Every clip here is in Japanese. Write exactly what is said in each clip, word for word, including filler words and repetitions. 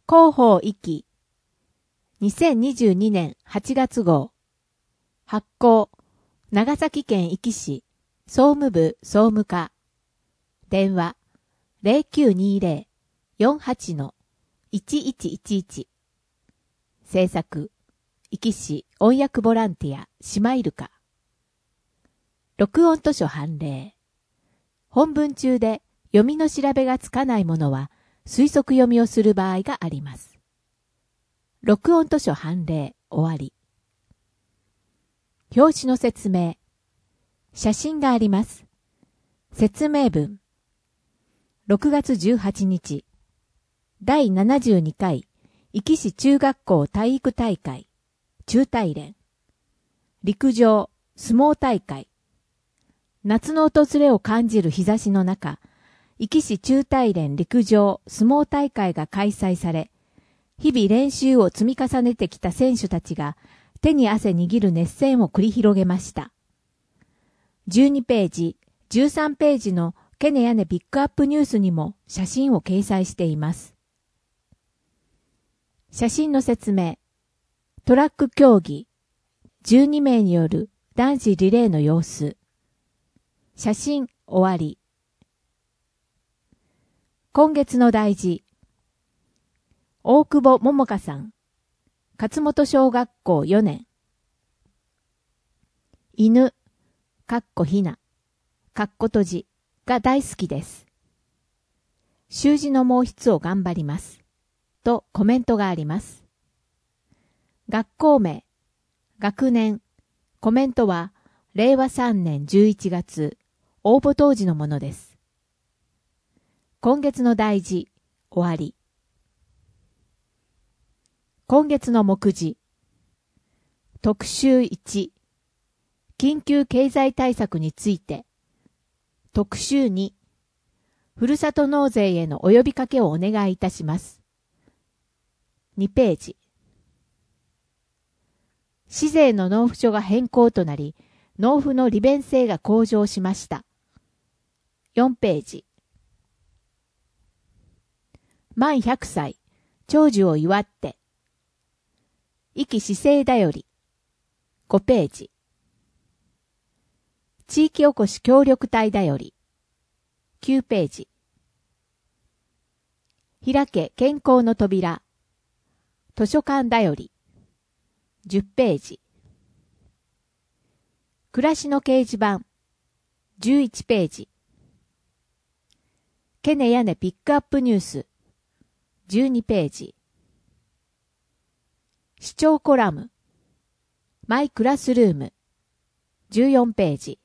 広報一期にせんにじゅうにねんはちがつ号発行長崎県壱岐市総務部総務課電話 ゼロきゅうにゼロ よんはち の いちいちいちいち 制作壱岐市音訳ボランティアシマイルカ録音図書判例本文中で読みの調べがつかないものは推測読みをする場合があります。録音図書判例終わり。表紙の説明。写真があります。説明文。ろくがつじゅうはちにち、だいななじゅうにかい壱岐市中学校体育大会、中体連。陸上、相撲大会。夏の訪れを感じる日差しの中、壱岐市中体連陸上相撲大会が開催され、日々練習を積み重ねてきた選手たちが手に汗握る熱戦を繰り広げました。じゅうにページ、じゅうさんページのケネヤネピックアップニュースにも写真を掲載しています。写真の説明。トラック競技、じゅうにめいによる男子リレーの様子。写真終わり。今月の大事。大久保桃香さん。勝本小学校よねん。犬、かっこひな、かっこ閉じが大好きです。習字の毛筆を頑張ります。とコメントがあります。学校名、学年、コメントはれいわさんねんじゅういちがつ、応募当時のものです。今月の大事、終わり。今月の目次。特集いち、緊急経済対策について。特集に、ふるさと納税へのお呼びかけをお願いいたします。にページ。市税の納付書が変更となり、納付の利便性が向上しました。よんページ。満ひゃくさい、長寿を祝って。壱岐市政だより。ごページ。地域おこし協力隊だより。きゅうページ。開け健康の扉。図書館だより。じゅっページ。暮らしの掲示板。じゅういちページ。ケネヤネピックアップニュース。じゅうにページ。視聴コラム。マイクラスルーム。じゅうよんページ。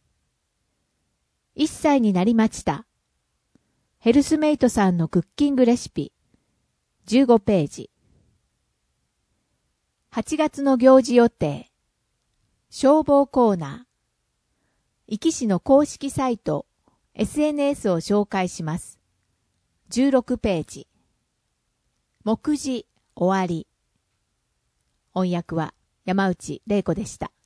いっさいになりました。ヘルスメイトさんのクッキングレシピ。じゅうごページ。はちがつの行事予定。消防コーナー。壱岐市の公式サイト、エスエヌエス を紹介します。じゅうろくページ。目次終わり。音訳は山内玲子でした。